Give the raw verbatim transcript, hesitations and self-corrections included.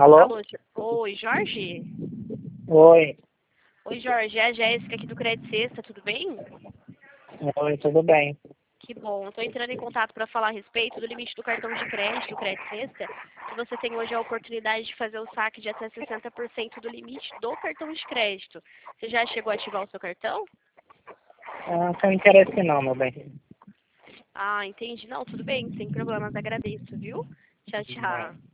Alô? Alô, Jo- oi, Jorge? Oi. Oi, Jorge, é a Jéssica aqui do Crédito Sexta, tudo bem? Oi, tudo bem? Que bom. Estou entrando em contato para falar a respeito do limite do cartão de crédito do Crédito Sexta, que você tem hoje a oportunidade de fazer o saque de até sessenta por cento do limite do cartão de crédito. Você já chegou a ativar o seu cartão? Ah, não tem interesse não, meu bem. Ah, entendi. Não, tudo bem, sem problemas, agradeço, viu? Tchau, tchau.